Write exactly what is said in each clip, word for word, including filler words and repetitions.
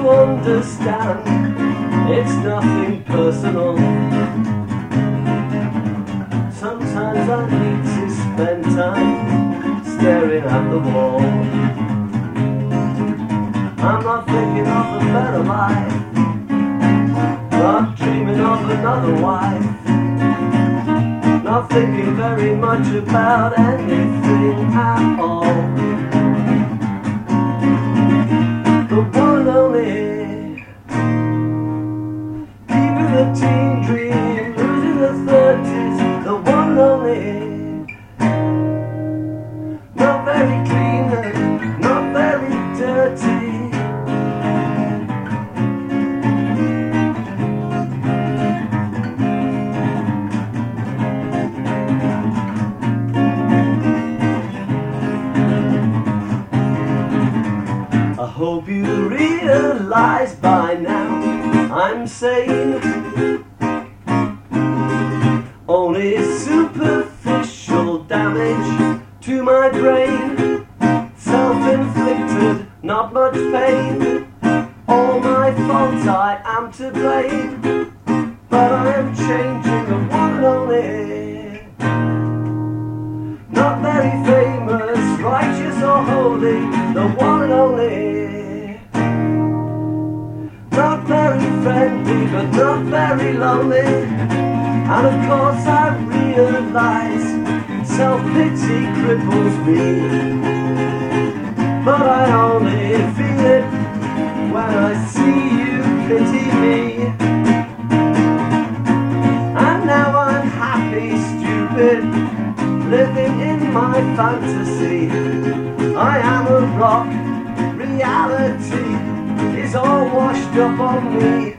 understand, it's nothing personal. Sometimes I need to spend time staring at the wall. I'm not thinking of a better life, not dreaming of another wife, not thinking very much about anything at all. The one and only, keeping the teen dream, losing the thirties. The one and only, not very clean and not very dirty. I hope you realize by now I'm sane. Only superficial damage to my brain, self-inflicted, not much pain. All my fault, I am to blame, but I am changing the one and only. Not very famous, righteous or holy, the one and only. Not very friendly, but not very lonely. And of course I realize self-pity cripples me, but I only feel it when I see you pity me. And now I'm happy, stupid, living in my fantasy. I am a rock, reality is all washed up on me.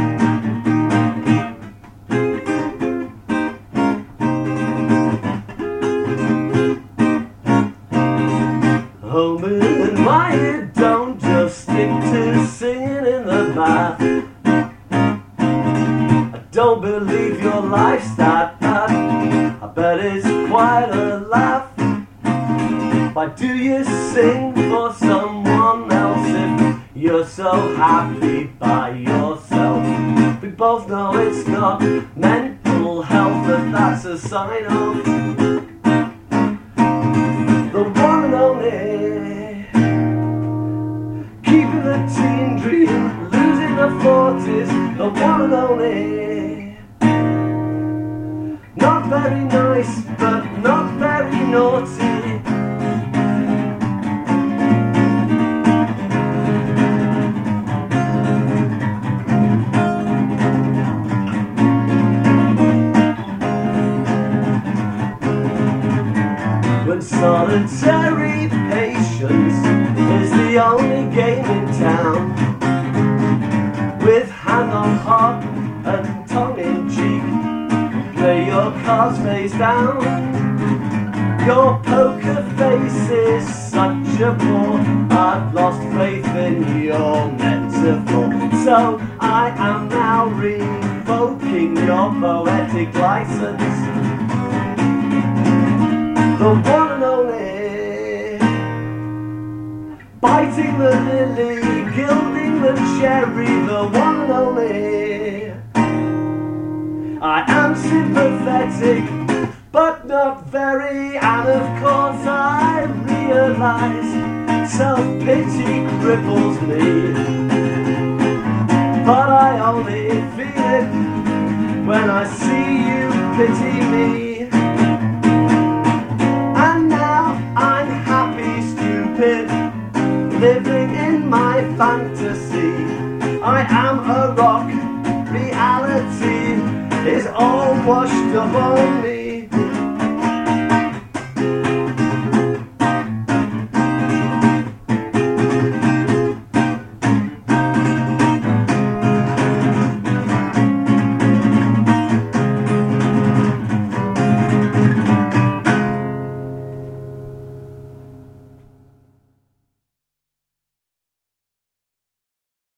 Home in my head, don't just stick to singing in the bath. I don't believe your life's that bad, I bet it's quite a laugh. Why do you sing for someone else if you're so happy by yourself? We both know it's not mental health, but that's a sign of the one and only. Keeping the teen dream, losing the forties, the one and only. Not very nice, but not very naughty. When solitary patience is the only game in town, with hand on heart and tongue in cheek, play your cards face down. Your poker face is such a bore, I've lost faith in your metaphor. So I am now revoking your poetic license. The one and only, biting the lily, gilding the cherry, the one and only. I am sympathetic, but not very, and of course I realize self-pity cripples me, but I only feel it when I see you pity me. Living in my fantasy, I am a rock, reality is all washed up on me.